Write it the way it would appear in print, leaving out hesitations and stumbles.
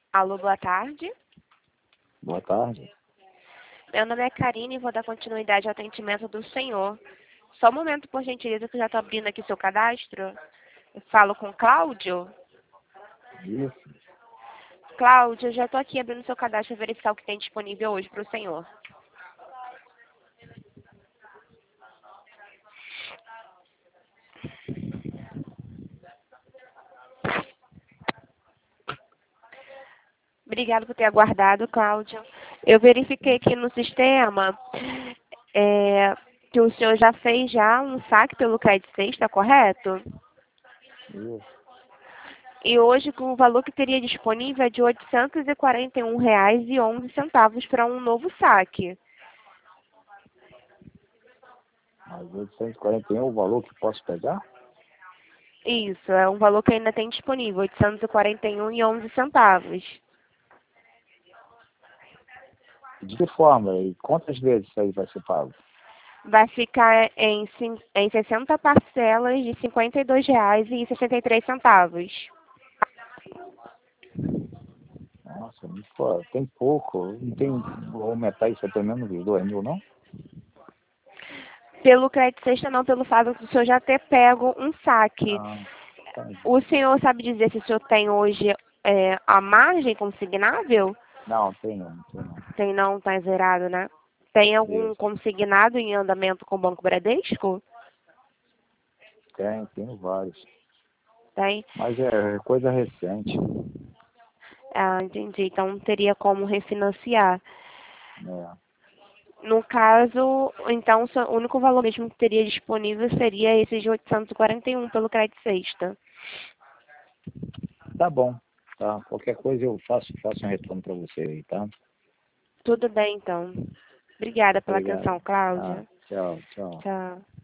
Alô, boa tarde. Boa tarde. Meu nome é Karine e vou dar continuidade ao atendimento do senhor. Só um momento, por gentileza, que eu já estou abrindo aqui seu cadastro. Eu falo com o Cláudio. Isso. Cláudio, eu já estou aqui abrindo seu cadastro para verificar o que tem disponível hoje para o senhor. Obrigado por ter aguardado, Cláudio. Eu verifiquei aqui no sistema que o senhor já fez um saque pelo Crédito Sexta, correto? Isso. E hoje o valor que teria disponível é de R$ 841,11 para um novo saque. Mas 841 é o valor que posso pegar? Isso, é um valor que ainda tem disponível, R$ 841,11. De que forma? E quantas vezes isso aí vai ser pago? Vai ficar em 60 parcelas de R$ 52,63. Nossa, pô, tem pouco. Não tem. Vou aumentar isso pelo menos uns 2.000, não? Pelo Crédito Sexta, não, pelo fato do senhor já ter pego um saque. Ah, tá. O senhor sabe dizer se o senhor tem hoje a margem consignável? Não, tem não, tem não. Tem não, tá zerado, né? Tem algum Isso. consignado em andamento com o Banco Bradesco? Tenho vários. Tem? Mas é coisa recente. Ah, entendi. Então não teria como refinanciar. Né? No caso, então o único valor mesmo que teria disponível seria esse de 841 pelo Crédito Sexta. Tá bom. Tá. Qualquer coisa eu faço um retorno para você aí, tá? Tudo bem, então. Obrigada pela Obrigado. atenção, Ah, Cláudia. tchau, tchau. Tchau.